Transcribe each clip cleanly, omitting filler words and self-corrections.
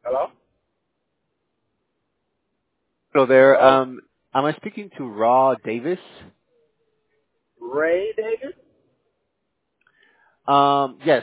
Hello? Hello there. Hello? Am I speaking to Raw Davis? Ray Davis? Yes.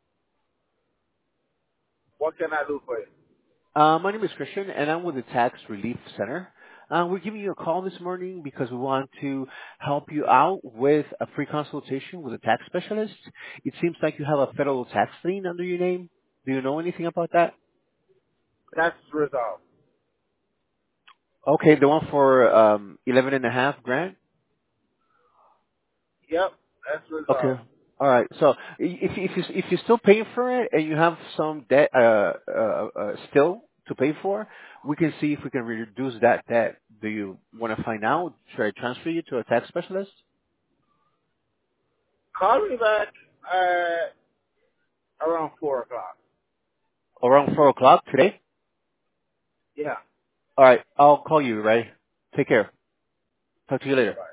What can I do for you? My name is Christian, and I'm with the Tax Relief Center. We're giving you a call this morning because we want to help you out with a free consultation with a tax specialist. It seems like you have a federal tax lien under your name. Do you know anything about that? That's resolved. Okay, the one for 11.5 grand. Yep, that's Okay. resolved. All right. So if you're still paying for it and you have some debt still to pay for, we can see if we can reduce that debt. Do you want to find out? Should I transfer you to a tax specialist Call me back around 4 o'clock. around 4 o'clock today? Yeah. All right. I'll call you. Right. Take care. Talk to you later. Bye.